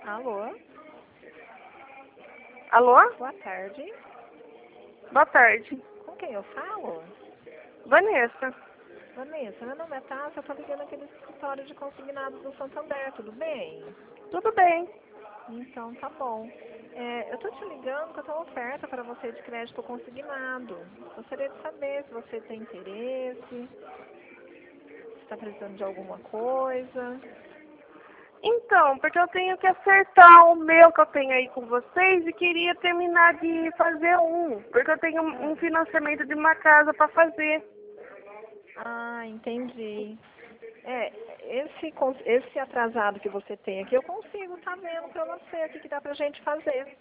Alô? Alô? Boa tarde. Boa tarde. Com quem eu falo? Vanessa. Vanessa, meu nome é Tássia, eu tô ligando aqui do escritório de consignados do Santander, tudo bem? Tudo bem. Então, tá bom. Eu tô te ligando porque eu tenho uma oferta para você de crédito consignado. Gostaria de saber se você tem interesse, se está precisando de alguma coisa. Então, porque eu tenho que acertar o meu que eu tenho aí com vocês e queria terminar de fazer um. Porque eu tenho um financiamento de uma casa para fazer. Ah, entendi. Esse atrasado que você tem aqui, eu consigo estar vendo para você o que dá pra gente fazer.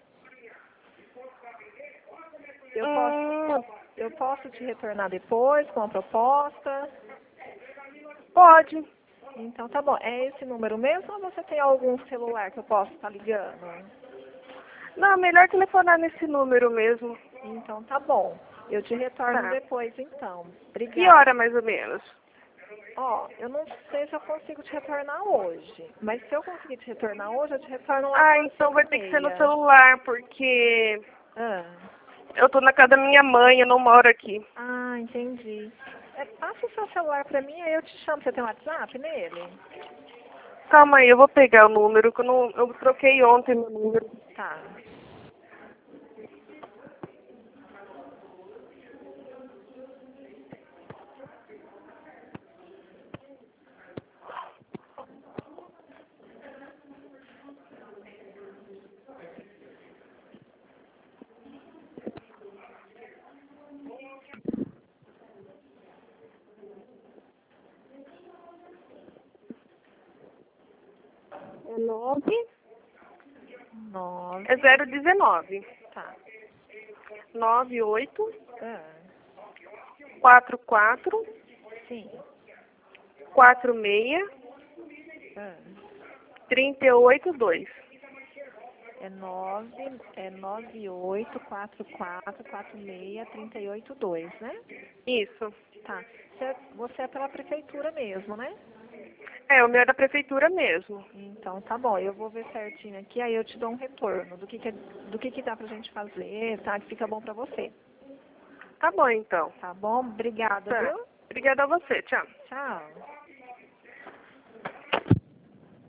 Eu posso te retornar depois com a proposta. Pode. Então tá bom. É esse número mesmo ou você tem algum celular que eu possa estar ligando? Não, melhor telefonar nesse número mesmo. Então tá bom. Eu te retorno Tá. depois então. Que Obrigada. hora mais ou menos? Eu não sei se eu consigo te retornar hoje. Mas se eu conseguir te retornar hoje, eu te retorno lá Ah, por então vai ter que ser no 5h30. celular, porque Ah. eu tô na casa da minha mãe, eu não moro aqui. Ah, entendi. Passa o seu celular pra mim, aí eu te chamo. Você tem um WhatsApp nele? Calma aí, eu vou pegar o número, que eu troquei ontem meu número. Tá. É 9. 9. É 019. Tá. 98 Ah, 44 sim. 46 Ah. 382. É 98444638 né? Isso. Tá. Você é pela prefeitura mesmo, né? É, o meu é da prefeitura mesmo. Então tá bom, eu vou ver certinho aqui, aí eu te dou um retorno do que dá pra gente fazer, tá? Que fica bom pra você. Tá bom, então. Tá bom? Obrigada, Tá. viu? Obrigada a você. Tchau. Tchau.